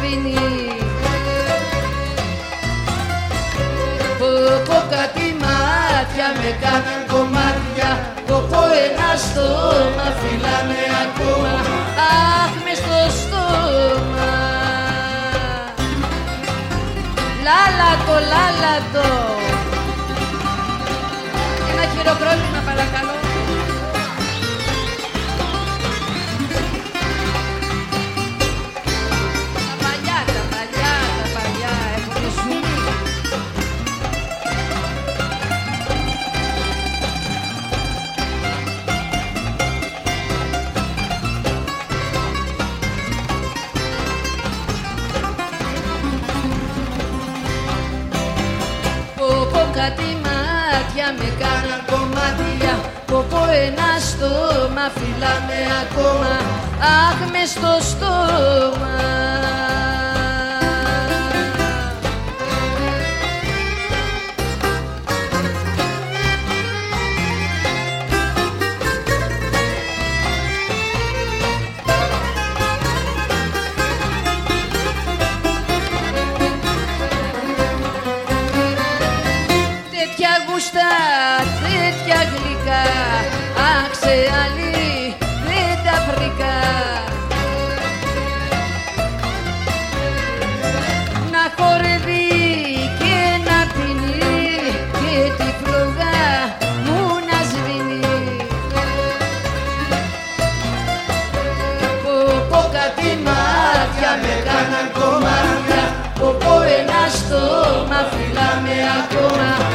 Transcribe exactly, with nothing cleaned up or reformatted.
σβήνει. Πω πω κάτι μάτια με κάναν κομμάτια, πω πω ένα στόμα φυλάνε ακόμα, αχ μες στο στόμα. Λάλατο, λάλατο. Ένα χειροκρότημα παρακαλώ. Τα παλιά, τα παλιά, τα παλιά έχουνε ζουμί. Κάτι μάτια με κάναν κομμάτια, πω πω ένα στόμα φυλάμε ακόμα, αχ μες στο στόμα. Τέτοια γλυκά, αχ σε άλλη δεν τα βρήκα. Να χορεύει και να πίνει και τη φλόγα μου να σβήνει. Πω πω κάτι μάτια με κάναν κομμάτια, πω πω ένα στόμα φυλάμε ακόμα,